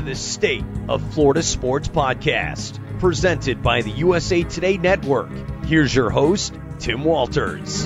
the State of Florida Sports Podcast, presented by the USA Today Network. Here's your host, Tim Walters.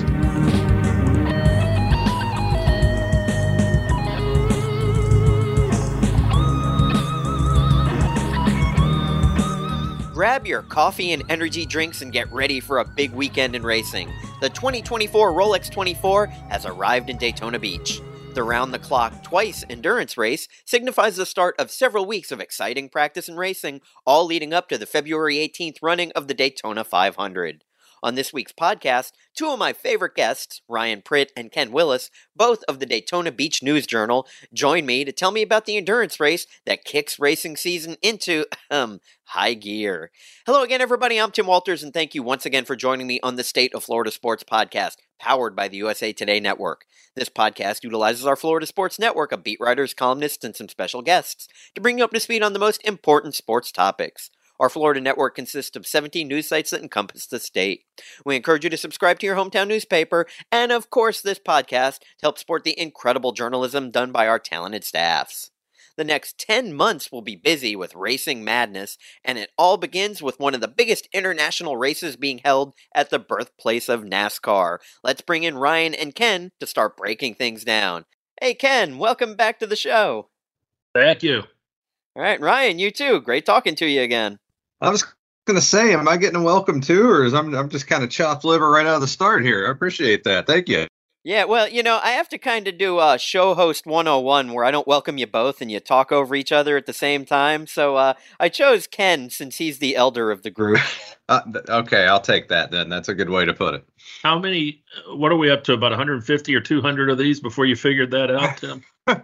Grab your coffee and energy drinks and get ready for a big weekend in racing. The 2024 Rolex 24 has arrived in Daytona Beach. The round-the-clock twice endurance race signifies the start of several weeks of exciting practice and racing, all leading up to the February 18th running of the Daytona 500. On this week's podcast, two of my favorite guests, Ryan Pritt and Ken Willis, both of the Daytona Beach News Journal, join me to tell me about the endurance race that kicks racing season into, high gear. Hello again, everybody. I'm Tim Walters, and thank you once again for joining me on the State of Florida Sports Podcast, powered by the USA Today Network. This podcast utilizes our Florida Sports Network of beat writers, columnists, and some special guests to bring you up to speed on the most important sports topics. Our Florida network consists of 17 news sites that encompass the state. We encourage you to subscribe to your hometown newspaper and, of course, this podcast to help support the incredible journalism done by our talented staffs. The next 10 months will be busy with racing madness, and it all begins with one of the biggest international races being held at the birthplace of NASCAR. Let's bring in Ryan and Ken to start breaking things down. Hey, Ken, welcome back to the show. Thank you. All right, Ryan, you too. Great talking to you again. I was going to say, am I getting a welcome too, or I'm just kind of chopped liver right out of the start here? I appreciate that. Thank you. Yeah, well, I have to kind of do a show host 101 where I don't welcome you both and you talk over each other at the same time. So I chose Ken since he's the elder of the group. Okay, I'll take that then. That's a good way to put it. How many, what are we up to, about 150 or 200 of these before you figured that out, Tim?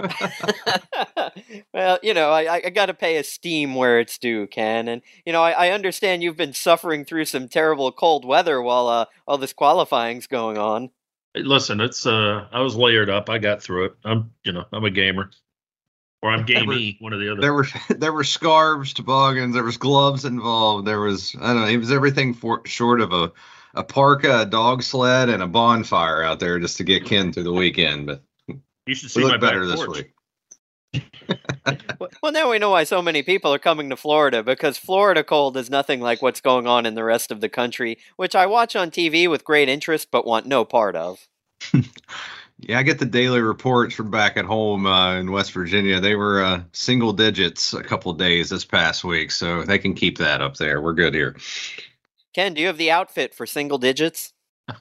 Well, I got to pay esteem where it's due, Ken. And, I understand you've been suffering through some terrible cold weather while all this qualifying's going on. Hey, listen, it's I was layered up. I got through it. I'm a gamer. Or I'm gamey, one or the other. There were scarves, toboggans, there was gloves involved. There was, I don't know, it was everything short of a parka, a dog sled, and a bonfire out there just to get Ken through the weekend. But you should see my better back this porch. week. Well, now we know why so many people are coming to Florida, because Florida cold is nothing like what's going on in the rest of the country, which I watch on TV with great interest but want no part of. Yeah, I get the daily reports from back at home in West Virginia. They were single digits a couple days this past week, so they can keep that up there. We're good here. Ken, do you have the outfit for single digits?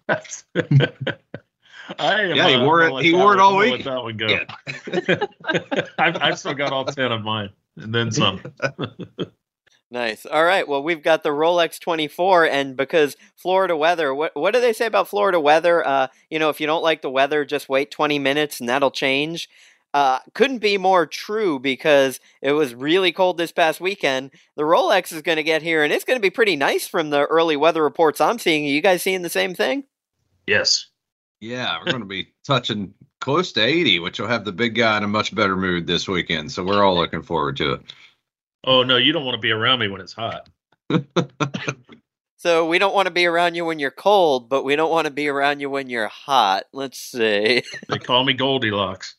He wore it. He wore it all week. Let that one go. Yeah. I've still got all 10 of mine, and then some. Nice. All right. Well, we've got the Rolex 24, and because Florida weather, what do they say about Florida weather? If you don't like the weather, just wait 20 minutes and that'll change. Couldn't be more true, because it was really cold this past weekend. The Rolex is going to get here, and it's going to be pretty nice from the early weather reports I'm seeing. Are you guys seeing the same thing? Yes. Yeah, we're going to be touching close to 80, which will have the big guy in a much better mood this weekend. So we're all looking forward to it. Oh, no, you don't want to be around me when it's hot. So we don't want to be around you when you're cold, but we don't want to be around you when you're hot. Let's see. They call me Goldilocks.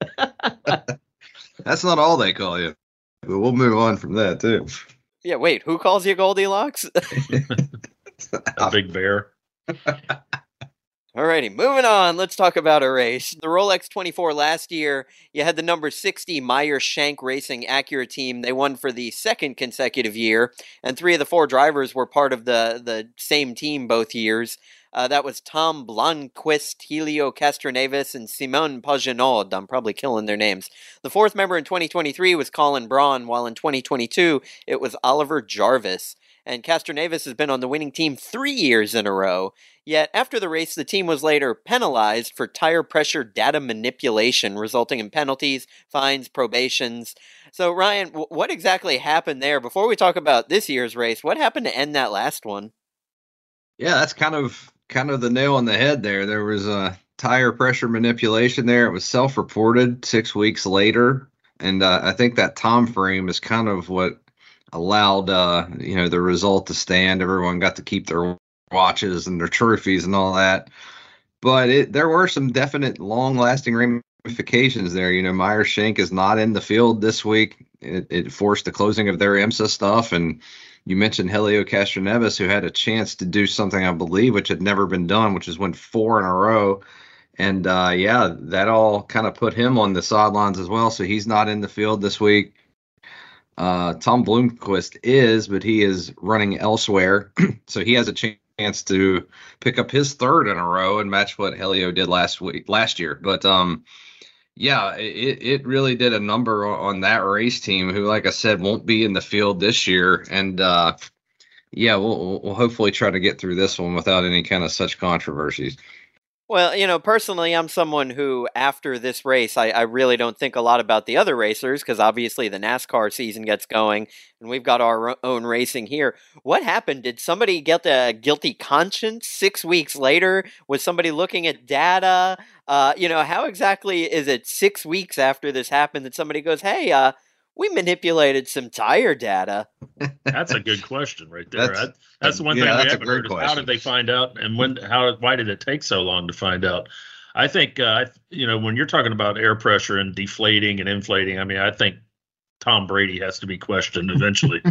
That's not all they call you, but we'll move on from that, too. Yeah, wait, who calls you Goldilocks? A big bear. Alrighty, moving on. Let's talk about a race. The Rolex 24 last year, you had the number 60 Meyer Shank Racing Acura team. They won for the second consecutive year, and 3 of the 4 drivers were part of the same team both years. That was Tom Blomqvist, Helio Castroneves, and Simon Pagenaud. I'm probably killing their names. The 4th member in 2023 was Colin Braun, while in 2022 it was Oliver Jarvis. And Castroneves has been on the winning team 3 years in a row. Yet, after the race, the team was later penalized for tire pressure data manipulation, resulting in penalties, fines, probations. So, Ryan, what exactly happened there? Before we talk about this year's race, what happened to end that last one? Yeah, that's kind of the nail on the head there. There was a tire pressure manipulation there. It was self-reported 6 weeks later. And I think that time frame is kind of what allowed the result to stand. Everyone got to keep their watches and their trophies and all that, but there were some definite long-lasting ramifications there. Meyer Shank is not in the field this week. it forced the closing of their IMSA stuff. And you mentioned Helio Castroneves, who had a chance to do something, I believe, which had never been done, which is win 4 in a row. And yeah, that all kind of put him on the sidelines as well. So he's not in the field this week. Tom Bloomquist is, but he is running elsewhere. So he has a chance to pick up his 3rd in a row and match what Helio did last year. But yeah, it really did a number on that race team, who, like I said, won't be in the field this year. And yeah, we'll hopefully try to get through this one without any kind of such controversies. Well, personally, I'm someone who, after this race, I really don't think a lot about the other racers, because obviously the NASCAR season gets going, and we've got our own racing here. What happened? Did somebody get a guilty conscience 6 weeks later? Was somebody looking at data? How exactly is it 6 weeks after this happened that somebody goes, hey, we manipulated some tire data? That's a good question right there. That's the one yeah, thing we haven't heard is how did they find out, and why did it take so long to find out? I think, when you're talking about air pressure and deflating and inflating, I mean, I think Tom Brady has to be questioned eventually.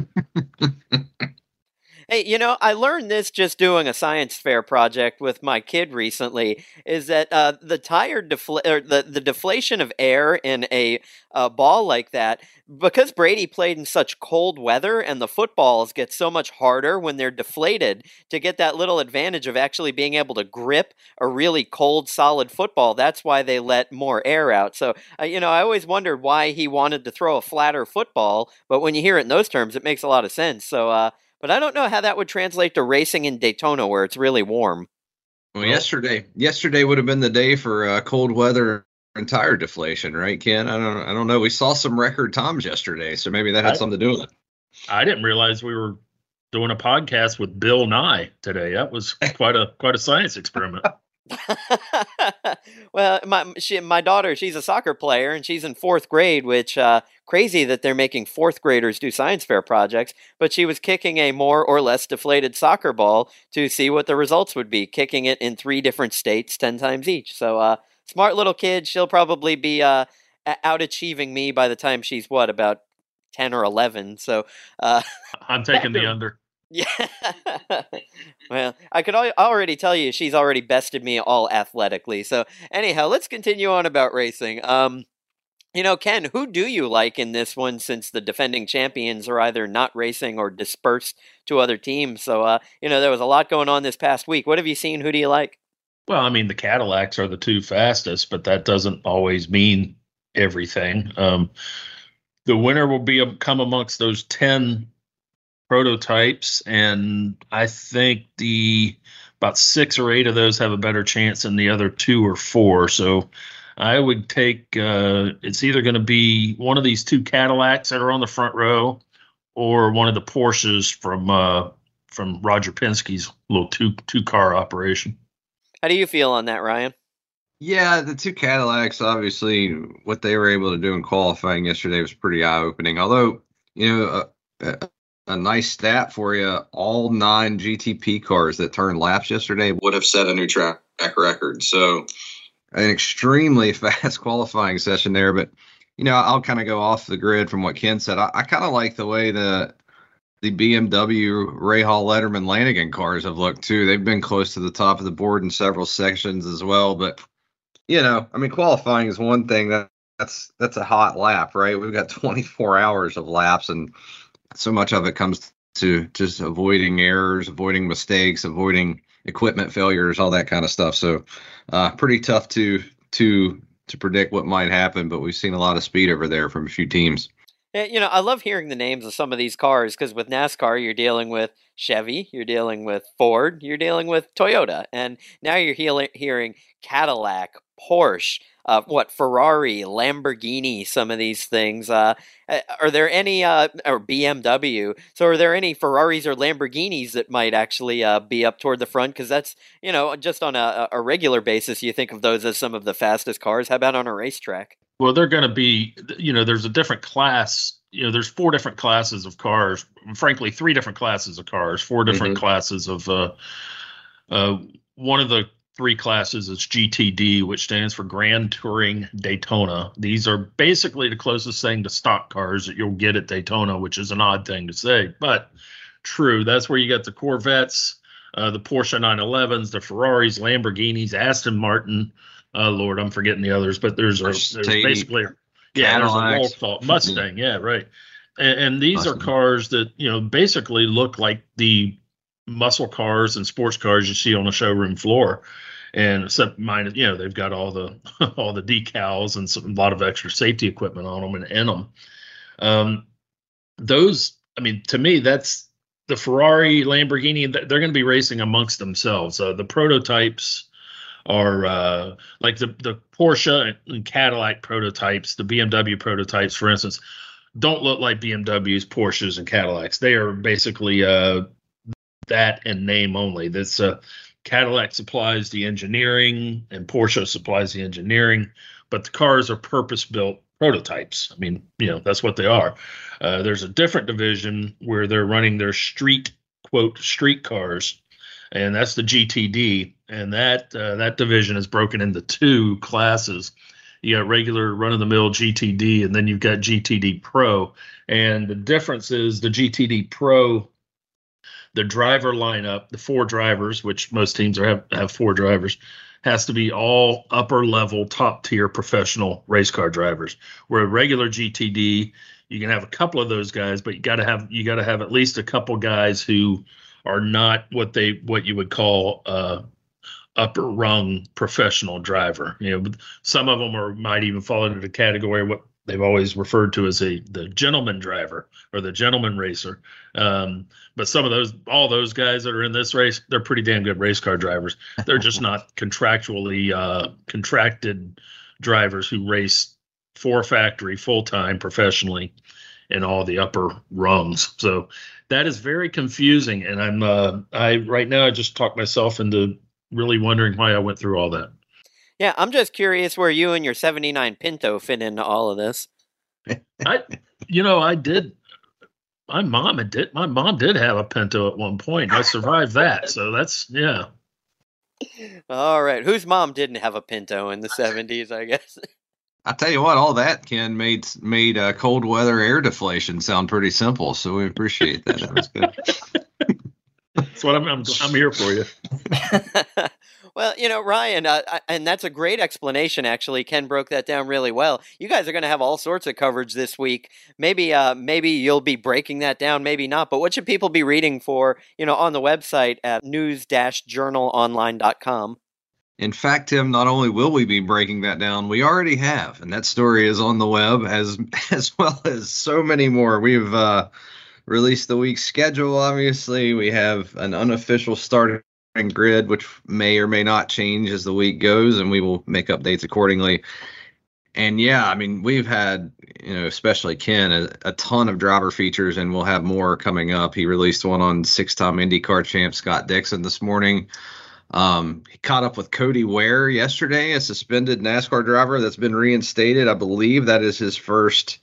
Hey, I learned this just doing a science fair project with my kid recently, is that the tire the deflation of air in a ball like that, because Brady played in such cold weather and the footballs get so much harder when they're deflated, to get that little advantage of actually being able to grip a really cold, solid football, that's why they let more air out. So, I always wondered why he wanted to throw a flatter football, but when you hear it in those terms, it makes a lot of sense. So, but I don't know how that would translate to racing in Daytona, where it's really warm. Well, yesterday would have been the day for cold weather and tire deflation, right, Ken? I don't know. We saw some record times yesterday, so maybe that had something to do with it. I didn't realize we were doing a podcast with Bill Nye today. That was quite a science experiment. Well, my daughter, she's a soccer player, and she's in 4th grade, which crazy that they're making 4th graders do science fair projects, but she was kicking a more or less deflated soccer ball to see what the results would be, kicking it in 3 different states 10 times each. So smart little kid. She'll probably be out-achieving me by the time she's, about 10 or 11. So I'm taking the under. Yeah. Well, I could already tell you she's already bested me all athletically. So anyhow, let's continue on about racing. Ken, who do you like in this one, since the defending champions are either not racing or dispersed to other teams? So, there was a lot going on this past week. What have you seen? Who do you like? Well, I mean, the Cadillacs are the 2 fastest, but that doesn't always mean everything. The winner will come amongst those 10 prototypes, and I think about 6 or 8 of those have a better chance than the other 2 or 4. So I would take it's either going to be one of these 2 Cadillacs that are on the front row, or one of the Porsches from Roger Penske's little two car operation. How do you feel on that, Ryan? Yeah, the 2 Cadillacs, obviously, what they were able to do in qualifying yesterday was pretty eye-opening. Although, a nice stat for you, all 9 GTP cars that turned laps yesterday would have set a new track record. So an extremely fast qualifying session there. But, I'll kind of go off the grid from what Ken said. I kind of like the way the BMW Rahal Letterman Lanigan cars have looked too. They've been close to the top of the board in several sections as well. But, qualifying is one thing. That's a hot lap, right? We've got 24 hours of laps, and so much of it comes to just avoiding errors, avoiding mistakes, avoiding equipment failures, all that kind of stuff. So pretty tough to predict what might happen, but we've seen a lot of speed over there from a few teams. Yeah, I love hearing the names of some of these cars, because with NASCAR, you're dealing with Chevy, you're dealing with Ford, you're dealing with Toyota, and now you're hearing Cadillac, Porsche, Ferrari, Lamborghini, some of these things. Are there any, or BMW, so are there any Ferraris or Lamborghinis that might actually be up toward the front? Because that's, just on a regular basis, you think of those as some of the fastest cars. How about on a racetrack? Well, they're going to be, there's a different class. There's 4 different classes of cars. Frankly, 3 different classes of cars, 4 different classes of one of the three classes. It's GTD, which stands for Grand Touring Daytona. These are basically the closest thing to stock cars that you'll get at Daytona, which is an odd thing to say, but true. That's where you got the Corvettes, the Porsche 911s, the Ferraris, Lamborghinis, Aston Martin. Lord, I'm forgetting the others, but there's basically there's a roll call Mustang. Yeah, right. And these Mustang. Are cars that basically look like the muscle cars and sports cars you see on the showroom floor, and except mine, they've got all the all the decals and a lot of extra safety equipment on them and in them. Those, I mean, to me, that's the Ferrari, Lamborghini. They're going to be racing amongst themselves. The prototypes are like the Porsche and Cadillac prototypes, the BMW prototypes, for instance, don't look like BMWs, Porsches, and Cadillacs. They are basically that in name only. That's Cadillac supplies the engineering and Porsche supplies the engineering, but the cars are purpose-built prototypes. I mean, that's what they are. There's a different division where they're running their street cars, and that's the GTD. And that division is broken into two classes. You got regular run-of-the-mill GTD, and then you've got GTD Pro. And the difference is the GTD Pro, the driver lineup, the four drivers, which most teams have four drivers, has to be all upper-level, top-tier professional race car drivers. Where a regular GTD, you can have a couple of those guys, but you got to have at least a couple guys who are not what you would call upper rung professional driver. Some of them might even fall into the category of what they've always referred to as the gentleman driver or the gentleman racer. But all those guys that are in this race, they're pretty damn good race car drivers. They're just not contractually contracted drivers who race for factory full-time professionally in all the upper rungs. So that is very confusing. And right now I just talked myself into really wondering why I went through all that. Yeah, I'm just curious where you and your 79 Pinto fit into all of this. I did. My mom did have a Pinto at one point. I survived that. So that's, yeah. All right. Whose mom didn't have a Pinto in the 70s, I guess? I tell you what, all that, Ken, made cold weather air deflation sound pretty simple. So we appreciate that. That was good. That's what I'm here for you. Well, Ryan, and that's a great explanation, actually. Ken broke that down really well. You guys are going to have all sorts of coverage this week. Maybe you'll be breaking that down, maybe not. But what should people be reading for, on the website at news-journalonline.com? In fact, Tim, not only will we be breaking that down, we already have. And that story is on the web as well as so many more. We've released the week's schedule, obviously. We have an unofficial starting grid, which may or may not change as the week goes, and we will make updates accordingly. And yeah, I mean, we've had, especially Ken, a ton of driver features, and we'll have more coming up. He released one on six-time IndyCar champ Scott Dixon this morning. He caught up with Cody Ware yesterday, a suspended NASCAR driver that's been reinstated. I believe that is his first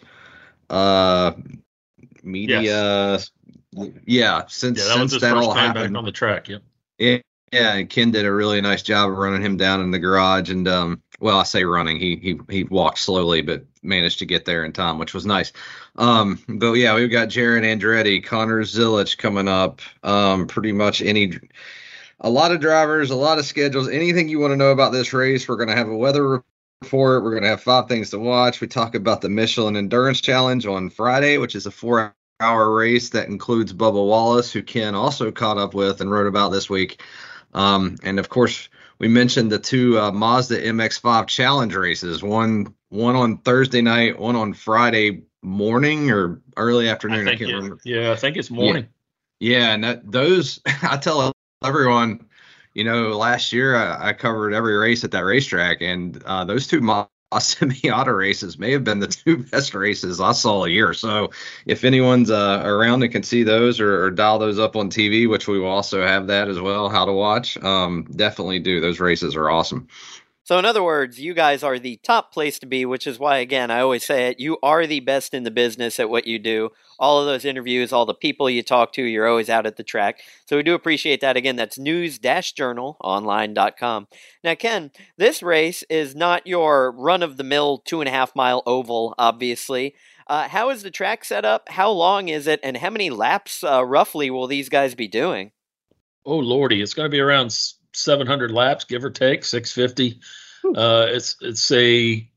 media. Yes. Since that was his that first all time happened back on the track. Yep. Yeah, and Ken did a really nice job of running him down in the garage. And I say running, he walked slowly, but managed to get there in time, which was nice. But yeah, we've got Jaron Andretti, Connor Zilic coming up. Pretty much a lot of drivers, a lot of schedules, anything you want to know about this race. We're going to have a weather report. We're going to have 5 things to watch. We talk about the Michelin Endurance Challenge on Friday, which is a 4-hour race that includes Bubba Wallace, who Ken also caught up with and wrote about this week. And of course, we mentioned the 2 Mazda MX-5 challenge races, one on Thursday night, one on Friday morning or early afternoon. I can't remember. Yeah, I think it's morning. Yeah, and those, I tell everyone, last year I covered every race at that racetrack, and those 2 Mazda Miata races may have been the 2 best races I saw a year. So if anyone's around and can see those or dial those up on TV, which we will also have that as well, how to watch, definitely do. Those races are awesome. So in other words, you guys are the top place to be, which is why, again, I always say it, you are the best in the business at what you do. All of those interviews, all the people you talk to, you're always out at the track. So we do appreciate that. Again, that's news-journalonline.com. Now, Ken, this race is not your run-of-the-mill 2.5-mile oval, obviously. How is the track set up? How long is it? And how many laps roughly will these guys be doing? Oh, Lordy, it's going to be around 700 laps, give or take, 650. It's a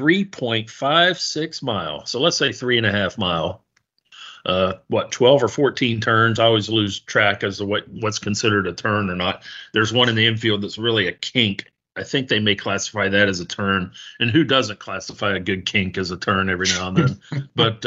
3.56 mile. So let's say 3.5 mile. 12 or 14 turns. I always lose track as to what's considered a turn or not. There's one in the infield that's really a kink. I think they may classify that as a turn. And who doesn't classify a good kink as a turn every now and then? But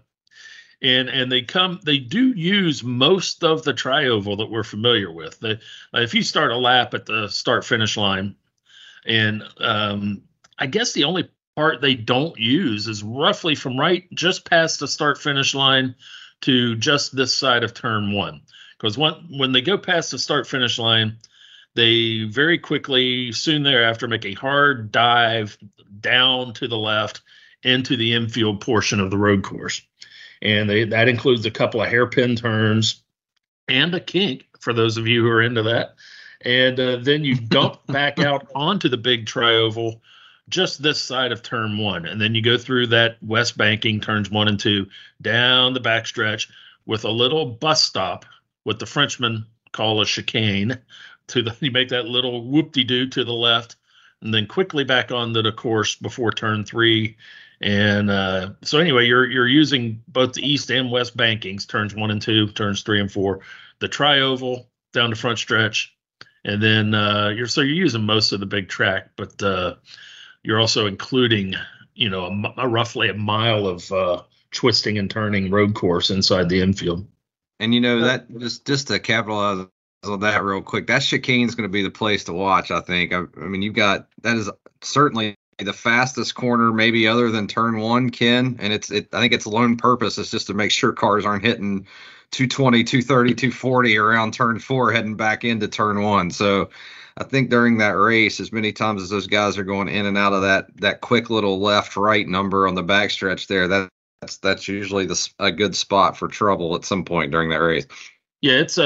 and they do use most of the tri-oval that we're familiar with. If you start a lap at the start finish line, and I guess the only part they don't use is roughly from right just past the start finish line to just this side of turn one. Because when they go past the start finish line, they very quickly, soon thereafter, make a hard dive down to the left into the infield portion of the road course. And that includes a couple of hairpin turns and a kink, for those of you who are into that. And then you dump back out onto the big tri-oval just this side of turn one. And then you go through that west banking, turns 1 and 2, down the backstretch with a little bus stop, what the Frenchmen call a chicane. You make that little whoop-de-doo to the left, and then quickly back onto the course before turn 3. And so anyway, you're using both the east and west bankings, turns 1 and 2, turns 3 and 4, the tri-oval down the front stretch, and then you're using most of the big track, but you're also including, roughly a mile of twisting and turning road course inside the infield. And that just to capitalize on that real quick, that chicane is going to be the place to watch. I think. I mean, that is certainly the fastest corner, maybe other than turn 1, Ken. And I think its lone purpose is just to make sure cars aren't hitting 220, 230, 240 around turn 4, heading back into turn 1. So I think during that race, as many times as those guys are going in and out of that quick little left-right number on the backstretch there, that's usually a good spot for trouble at some point during that race. Yeah, it's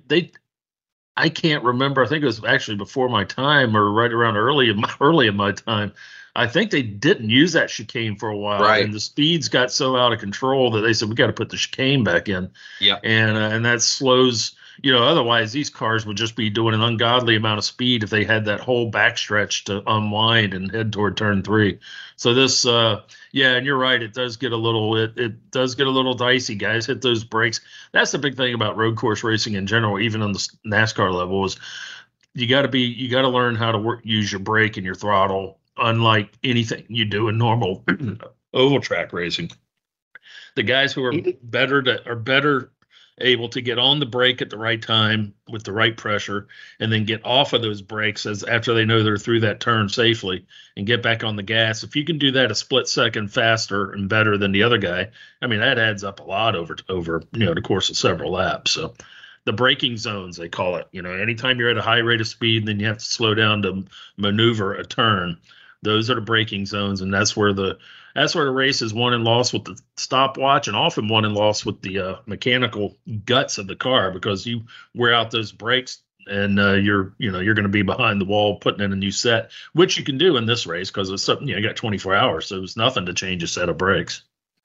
I can't remember. I think it was actually before my time, or right around early in my time. I think they didn't use that chicane for a while, right. And the speeds got so out of control that they said we got to put the chicane back in. Yeah, and that slows. Otherwise these cars would just be doing an ungodly amount of speed if they had that whole backstretch to unwind and head toward turn 3. So this, and you're right. It does get a little dicey. Guys, hit those brakes. That's the big thing about road course racing in general, even on the NASCAR level, is you got to learn how to use your brake and your throttle, unlike anything you do in normal oval track racing. The guys who are better able to get on the brake at the right time with the right pressure, and then get off of those brakes after they know they're through that turn safely and get back on the gas. If you can do that a split second faster and better than the other guy, I mean, that adds up a lot over the course of several laps. So the braking zones, they call it, anytime you're at a high rate of speed, then you have to slow down to maneuver a turn. Those are the braking zones, and that's where the race is won and lost with the stopwatch, and often won and lost with the mechanical guts of the car, because you wear out those brakes and you're going to be behind the wall putting in a new set, which you can do in this race because it's something you got 24 hours, so it's nothing to change a set of brakes.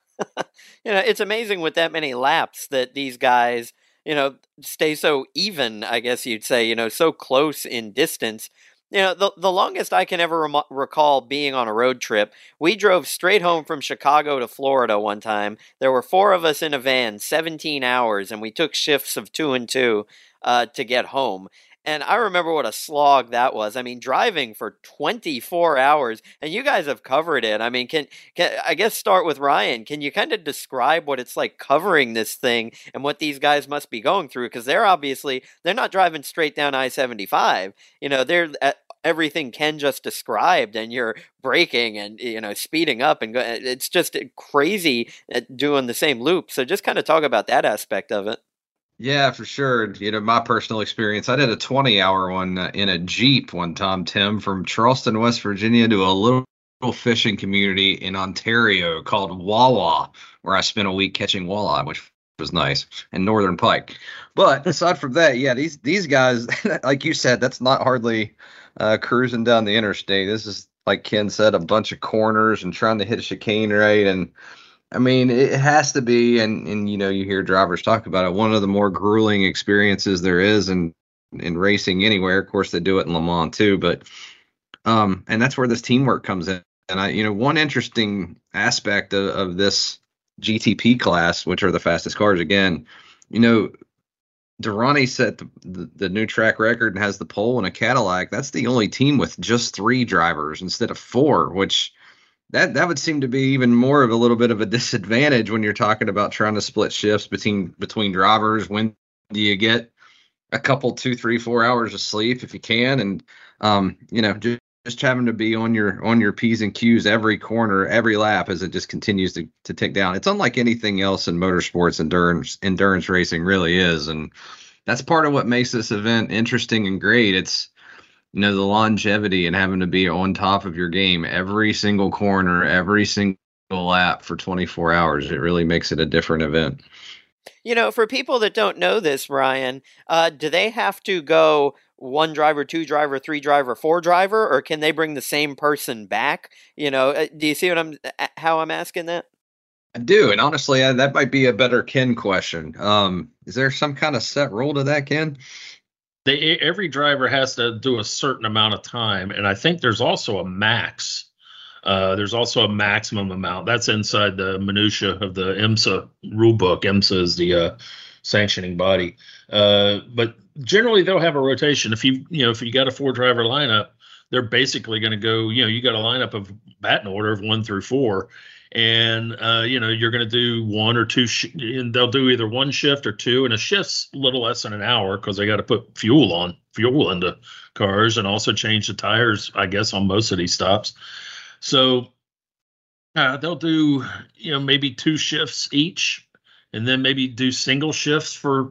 It's amazing with that many laps that these guys stay so even, I guess you'd say, so close in distance. The longest I can ever recall being on a road trip, we drove straight home from Chicago to Florida one time. There were 4 of us in a van, 17 hours, and we took shifts of 2 and 2 to get home. And I remember what a slog that was. I mean, driving for 24 hours, and you guys have covered it. I mean, can I guess start with Ryan. Can you kind of describe what it's like covering this thing and what these guys must be going through? Because they're not driving straight down I-75. They're everything Ken just described, and you're braking and speeding up, and it's just crazy doing the same loop. So just kind of talk about that aspect of it. Yeah, for sure. My personal experience, I did a 20-hour one in a Jeep one time, Tim, from Charleston, West Virginia to a little fishing community in Ontario called Wawa, where I spent a week catching walleye, which was nice, and northern pike. But aside from that, yeah, these guys, like you said, that's not hardly cruising down the interstate. This is, like Ken said, a bunch of corners and trying to hit a chicane right. And I mean, it has to be, and you hear drivers talk about it, one of the more grueling experiences there is in racing anywhere. Of course, they do it in Le Mans too, but and that's where this teamwork comes in. And one interesting aspect of this GTP class, which are the fastest cars, again, Durrani set the new track record and has the pole in a Cadillac. That's the only team with just 3 drivers instead of 4, which that would seem to be even more of a little bit of a disadvantage when you're talking about trying to split shifts between drivers. When do you get a couple, 2, 3, 4 hours of sleep if you can? And just having to be on your P's and Q's every corner, every lap as it just continues to tick down. It's unlike anything else in motorsports. Endurance racing really is, and that's part of what makes this event interesting and great. It's the longevity and having to be on top of your game every single corner, every single lap for 24 hours. It really makes it a different event. For people that don't know this, Ryan, do they have to go 1 driver, 2 driver, 3 driver, 4 driver, or can they bring the same person back? Do you see how I'm asking that? I do, and honestly, that might be a better Ken question. Is there some kind of set rule to that, Ken? Every driver has to do a certain amount of time, and I think there's also a max. There's also a maximum amount. That's inside the minutia of the IMSA rulebook. IMSA is the sanctioning body. But generally, they'll have a rotation. If you got a 4-driver lineup, they're basically going to go. You got a lineup of batting order of 1 through 4. And, you're going to do 1 or 2, and they'll do either 1 shift or 2. And a shift's a little less than an hour because they got to put fuel into cars and also change the tires, I guess, on most of these stops. So they'll do, maybe 2 shifts each, and then maybe do single shifts for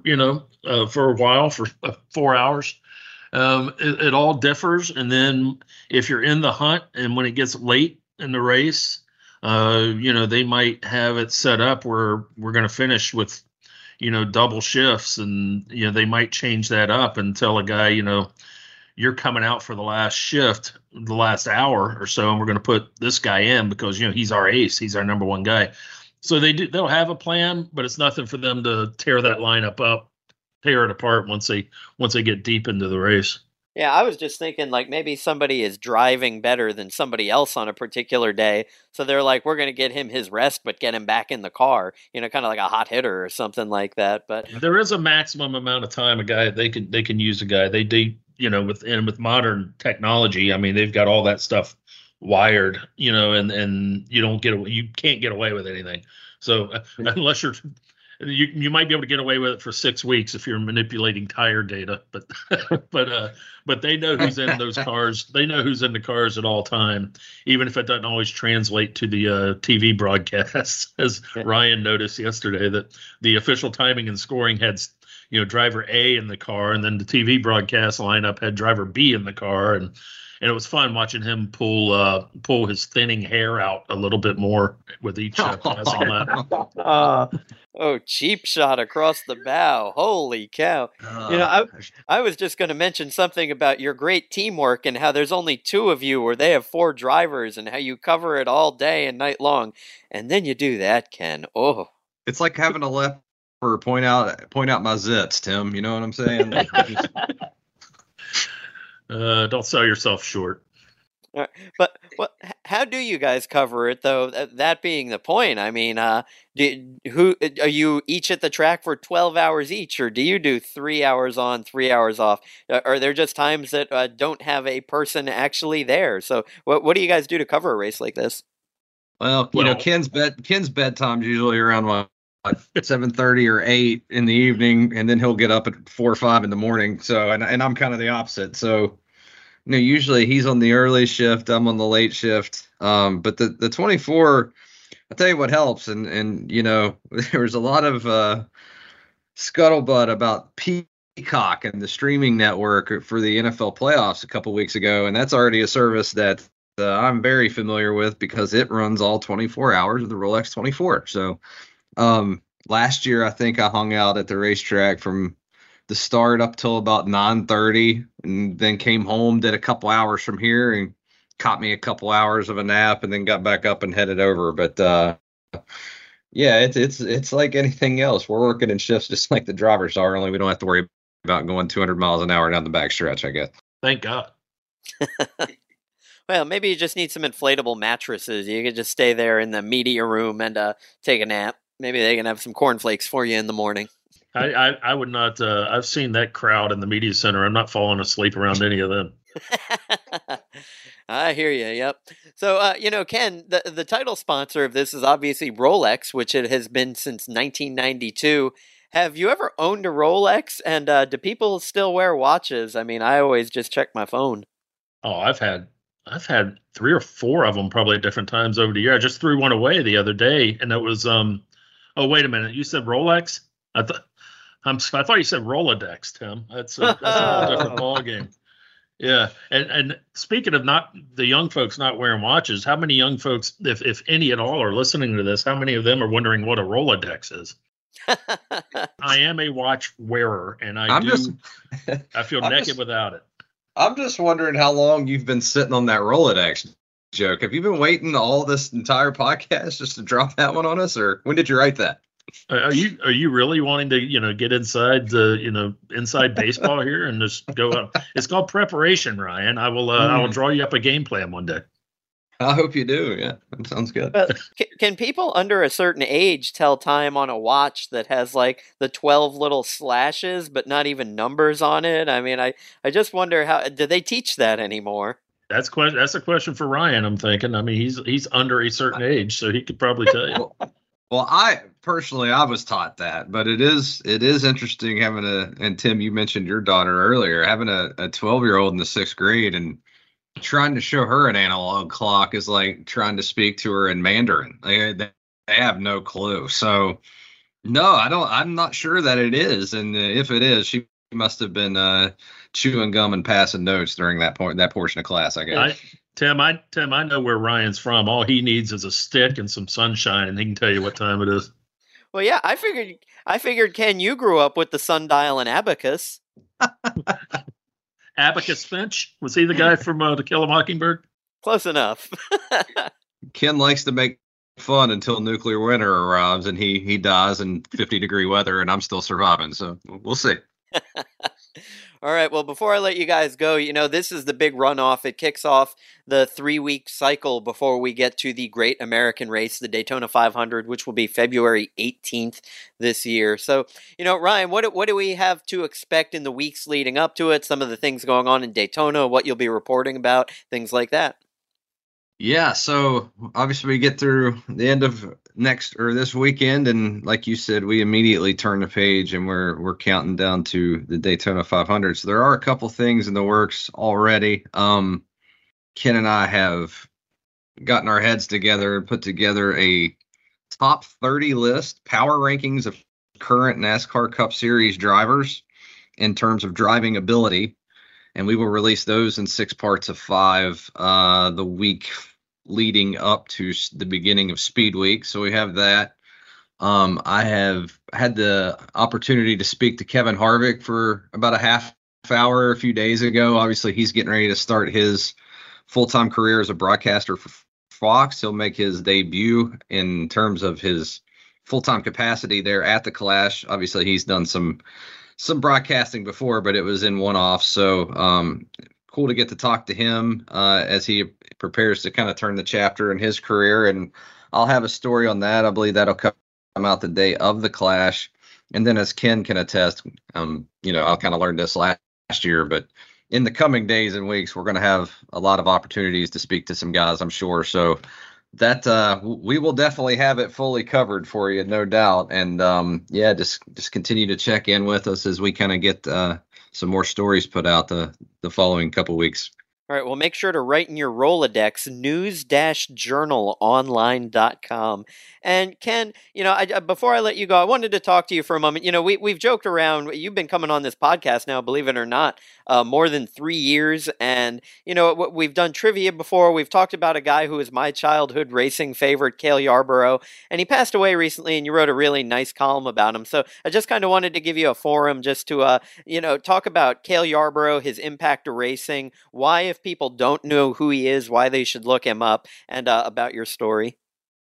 a while, for 4 hours. It all differs. And then if you're in the hunt and when it gets late in the race, they might have it set up where we're going to finish with, double shifts, and, they might change that up and tell a guy, you're coming out for the last shift, the last hour or so, and we're going to put this guy in because, he's our ace. He's our number 1 guy. So they'll have a plan, but it's nothing for them to tear that lineup up, tear it apart once they get deep into the race. Yeah, I was just thinking like maybe somebody is driving better than somebody else on a particular day. So they're like, we're going to get him his rest, but get him back in the car, kind of like a hot hitter or something like that. But there is a maximum amount of time a guy, they can use a guy. With modern technology, I mean, they've got all that stuff wired, and you can't get away with anything. So unless you might be able to get away with it for 6 weeks if you're manipulating tire data, but they know who's in those cars. They know who's in the cars at all time, even if it doesn't always translate to the TV broadcasts. As Ryan noticed yesterday, that the official timing and scoring had driver A in the car, and then the TV broadcast lineup had driver B in the car, and it was fun watching him pull his thinning hair out a little bit more with each passing lap. Cheap shot across the bow. Holy cow. I was just going to mention something about your great teamwork and how there's only 2 of you where they have 4 drivers and how you cover it all day and night long. And then you do that, Ken. Oh, it's like having a leper point out my zits, Tim. You know what I'm saying? Don't sell yourself short. But how do you guys cover it, though? That being the point, I mean, who are you each at the track for 12 hours each, or do you do 3 hours on, 3 hours off? Are there just times that don't have a person actually there? So what do you guys do to cover a race like this? Well, Ken's bedtime's usually around 7:30 or 8 in the evening, and then he'll get up at 4 or 5 in the morning. So, and I'm kind of the opposite. So, usually he's on the early shift, I'm on the late shift. But the 24, I'll tell you what helps, and there was a lot of scuttlebutt about Peacock and the streaming network for the NFL playoffs a couple weeks ago, and that's already a service that I'm very familiar with because it runs all 24 hours of the Rolex 24. So last year, I think I hung out at the racetrack from the start up till about 9:30, and then came home, did a couple hours from here, and caught me a couple hours of a nap, and then got back up and headed over. But yeah, it's like anything else. We're working in shifts just like the drivers are, only we don't have to worry about going 200 miles an hour down the back stretch, I guess. Thank God. Well, maybe you just need some inflatable mattresses. You could just stay there in the media room and take a nap. Maybe they can have some cornflakes for you in the morning. I would not. I've seen that crowd in the media center. I'm not falling asleep around any of them. I hear you. Yep. So, Ken, the title sponsor of this is obviously Rolex, which it has been since 1992. Have you ever owned a Rolex? And do people still wear watches? I mean, I always just check my phone. Oh, I've had 3 or 4 of them probably at different times over the year. I just threw one away the other day, and it was oh, wait a minute, you said Rolex? I thought you said Rolodex, Tim. That's a whole different ball game. Yeah, and speaking of not the young folks not wearing watches, how many young folks, if any at all, are listening to this? How many of them are wondering what a Rolodex is? I am a watch wearer, and I feel naked without it. I'm just wondering how long you've been sitting on that Rolodex joke. Have you been waiting all this entire podcast just to drop that one on us, or when did you write that? Are you really wanting to get inside the inside baseball here and just go up? It's called preparation, Ryan. I will draw you up a game plan one day. I hope you do. Yeah, that sounds good. Can people under a certain age tell time on a watch that has like the 12 little slashes but not even numbers on it? I mean, I just wonder how do they teach that anymore? That's a question for Ryan. I'm thinking. I mean, he's under a certain age, so he could probably tell you. Well, I was taught that, but it is interesting having and Tim, you mentioned your daughter earlier, having a 12-year-old in the 6th grade and trying to show her an analog clock is like trying to speak to her in Mandarin. They have no clue. So no, I'm not sure that it is. And if it is, she must have been chewing gum and passing notes during that portion of class, I guess. Tim, I know where Ryan's from. All he needs is a stick and some sunshine, and he can tell you what time it is. Well, yeah, I figured, Ken, you grew up with the sundial and abacus. Abacus Finch? Was he the guy from To Kill a Mockingbird? Close enough. Ken likes to make fun until nuclear winter arrives, and he dies in 50-degree weather, and I'm still surviving. So we'll see. All right. Well, before I let you guys go, this is the big runoff. It kicks off the 3-week cycle before we get to the Great American Race, the Daytona 500, which will be February 18th this year. So, Ryan, what do we have to expect in the weeks leading up to it? Some of the things going on in Daytona, what you'll be reporting about, things like that. Yeah, so obviously we get through the end of this weekend, and like you said, we immediately turn the page and we're counting down to the Daytona 500. So there are a couple things in the works already. Ken and I have gotten our heads together and put together a top 30 list, power rankings of current NASCAR Cup Series drivers in terms of driving ability. And we will release those in 6 parts of 5 the week leading up to the beginning of Speed Week. So we have that. I have had the opportunity to speak to Kevin Harvick for about a half hour a few days ago. Obviously, he's getting ready to start his full-time career as a broadcaster for Fox. He'll make his debut in terms of his full-time capacity there at the Clash. Obviously, he's done some broadcasting before, but it was in one-off. So cool to get to talk to him as he prepares to kind of turn the chapter in his career. And I'll have a story on that. I believe that'll come out the day of the Clash. And then as Ken can attest, I'll kind of learned this last year, but in the coming days and weeks, we're going to have a lot of opportunities to speak to some guys, I'm sure. So that we will definitely have it fully covered for you, no doubt. And just continue to check in with us as we kind of get some more stories put out the following couple weeks. All right, well, make sure to write in your Rolodex, news-journalonline.com. And Ken, before I let you go, I wanted to talk to you for a moment. We've joked around. You've been coming on this podcast now, believe it or not, more than 3 years. And, we've done trivia before. We've talked about a guy who was my childhood racing favorite, Cale Yarborough. And he passed away recently, and you wrote a really nice column about him. So I just kind of wanted to give you a forum just to, talk about Cale Yarborough, his impact to racing, why, if people don't know who he is, why they should look him up, and about your story.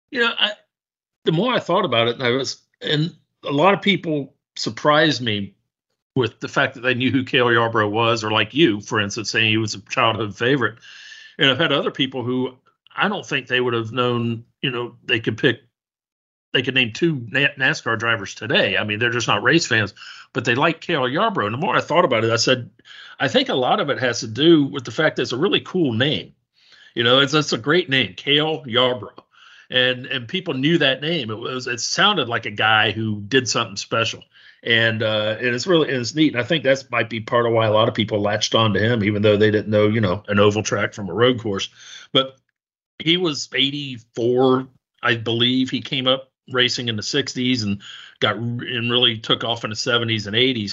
The more I thought about it, and a lot of people surprised me with the fact that they knew who Cale Yarborough was, or like you, for instance, saying he was a childhood favorite. And I've had other people who I don't think they would have known, they could name 2 NASCAR drivers today. I mean, they're just not race fans, but they like Cale Yarborough. And the more I thought about it, I said, I think a lot of it has to do with the fact that it's a really cool name. It's a great name, Cale Yarborough. And people knew that name. It sounded like a guy who did something special. And it's neat. And I think that might be part of why a lot of people latched on to him, even though they didn't know, an oval track from a road course. But he was 84, I believe. He came up racing in the 60s and really took off in the 70s and 80s.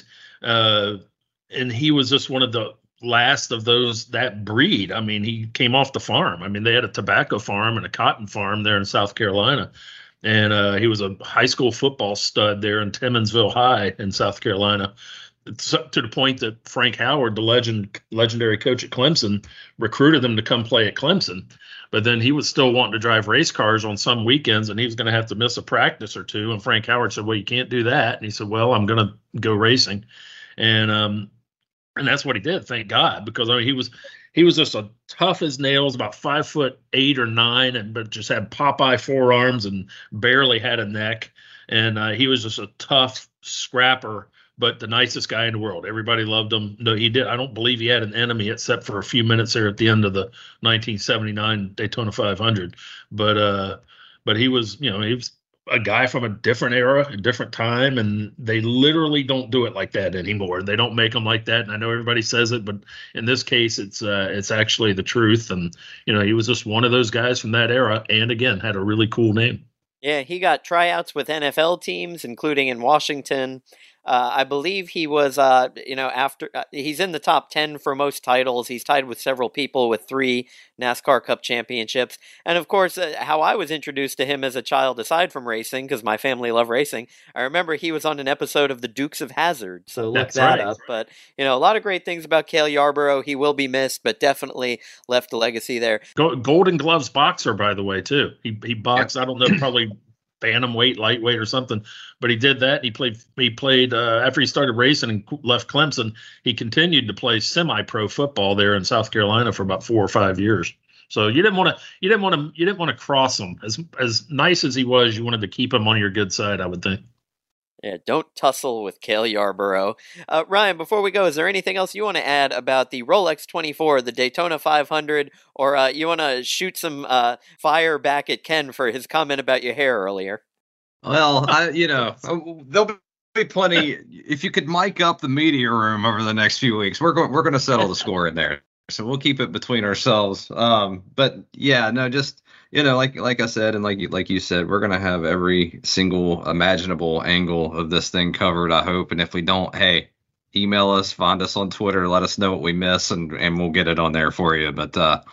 And he was just one of the last of that breed. I mean, he came off the farm. I mean, they had a tobacco farm and a cotton farm there in South Carolina. And he was a high school football stud there in Timmonsville High in South Carolina, to the point that Frank Howard, the legendary coach at Clemson, recruited him to come play at Clemson. But then he was still wanting to drive race cars on some weekends, and he was going to have to miss a practice or two. And Frank Howard said, well, you can't do that. And he said, well, I'm going to go racing. And that's what he did, thank God, because he was just a tough as nails, about 5'8" or 9", but just had Popeye forearms and barely had a neck. And he was just a tough scrapper, but the nicest guy in the world. Everybody loved him. No, he did. I don't believe he had an enemy except for a few minutes there at the end of the 1979 Daytona 500. But he was a guy from a different era, a different time, and they literally don't do it like that anymore. They don't make them like that. And I know everybody says it, but in this case, it's actually the truth. And, he was just one of those guys from that era. And again, had a really cool name. Yeah, he got tryouts with NFL teams, including in Washington. I believe he was, he's in the top 10 for most titles. He's tied with several people with 3 NASCAR Cup championships. And of course, how I was introduced to him as a child, aside from racing, because my family loved racing, I remember he was on an episode of The Dukes of Hazzard. So look that up. But, a lot of great things about Cale Yarborough. He will be missed, but definitely left a legacy there. Golden Gloves boxer, by the way, too. He boxed, I don't know, probably bantamweight, lightweight or something, but he did that. He played after he started racing and left Clemson, he continued to play semi-pro football there in South Carolina for about 4 or 5 years. So you didn't want to cross him. As nice as he was, you wanted to keep him on your good side, I would think. Yeah, don't tussle with Cale Yarborough. Ryan, before we go, is there anything else you want to add about the Rolex 24, the Daytona 500, or you want to shoot some fire back at Ken for his comment about your hair earlier? Well, there'll be plenty. If you could mic up the media room over the next few weeks, we're going to settle the score in there. So we'll keep it between ourselves. But yeah, no, just. Like I said, and like you said, we're gonna have every single imaginable angle of this thing covered, I hope. And if we don't, hey, email us, find us on Twitter, let us know what we miss, and we'll get it on there for you. But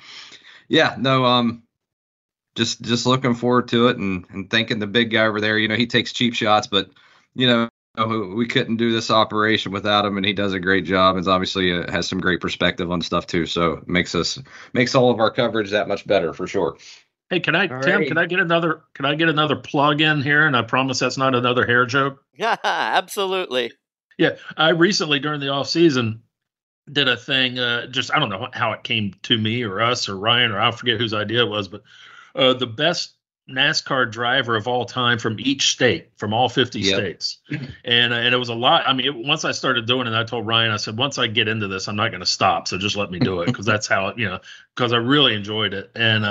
just looking forward to it and thanking the big guy over there. He takes cheap shots, but we couldn't do this operation without him, and he does a great job. And obviously has some great perspective on stuff too. So it makes all of our coverage that much better for sure. Hey, Tim, can I get another plug in here? And I promise that's not another hair joke. Yeah, absolutely. Yeah. I recently during the off season did a thing, I don't know how it came to me or us or Ryan, or I forget whose idea it was, but the best NASCAR driver of all time from each state, from all 50 states. And it was a lot. I mean, once I started doing it, I told Ryan, I said, once I get into this, I'm not going to stop. So just let me do it. Cause that's how, cause I really enjoyed it. And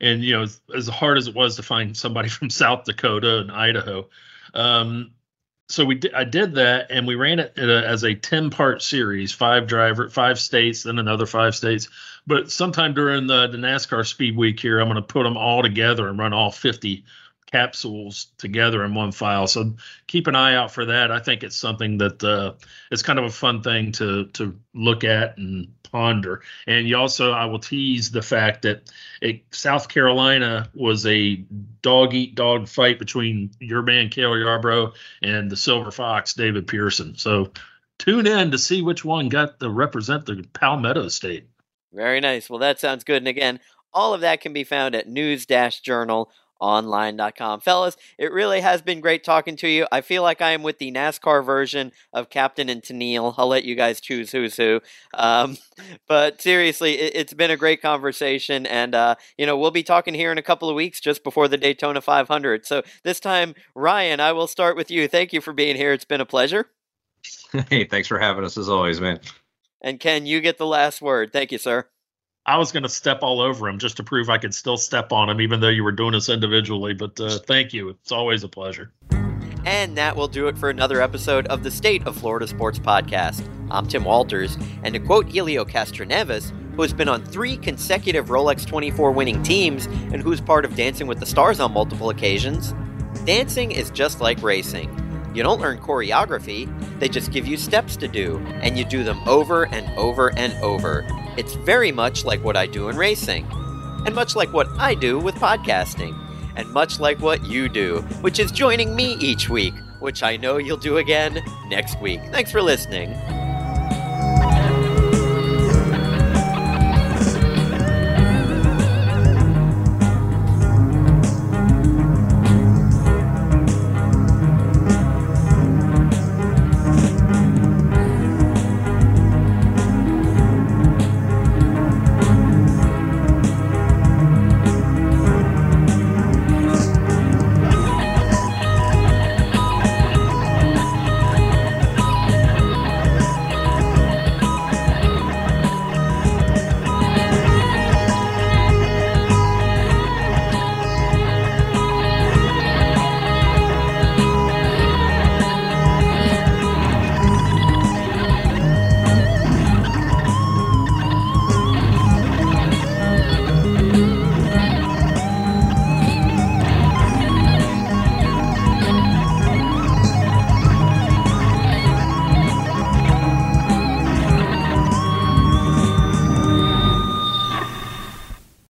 as hard as it was to find somebody from South Dakota and Idaho. so I did that, and we ran it as a 10-part series, 5 states, then another 5 states. But sometime during the NASCAR Speed Week here, I'm going to put them all together and run all 50 capsules together in one file. So keep an eye out for that. I think it's something that it's kind of a fun thing to look at and ponder. And I will tease the fact that South Carolina was a dog-eat-dog fight between your man Cale Yarborough and the Silver Fox David Pearson. So tune in to see which one got to represent the Palmetto State. Very nice. Well, that sounds good. And again, all of that can be found at news-journalonline.com. Fellas, it really has been great talking to you. I feel like I am with the NASCAR version of Captain and Tennille. I'll let you guys choose who's who. But seriously, it's been a great conversation. And, we'll be talking here in a couple of weeks just before the Daytona 500. So this time, Ryan, I will start with you. Thank you for being here. It's been a pleasure. Hey, thanks for having us as always, man. And Ken, you get the last word. Thank you, sir. I was going to step all over him just to prove I could still step on him, even though you were doing this individually. But thank you. It's always a pleasure. And that will do it for another episode of the State of Florida Sports Podcast. I'm Tim Walters, and to quote Helio Castroneves, who has been on 3 consecutive Rolex 24 winning teams and who's part of Dancing with the Stars on multiple occasions, dancing is just like racing. You don't learn choreography, they just give you steps to do, and you do them over and over and over. It's very much like what I do in racing, and much like what I do with podcasting, and much like what you do, which is joining me each week, which I know you'll do again next week. Thanks for listening.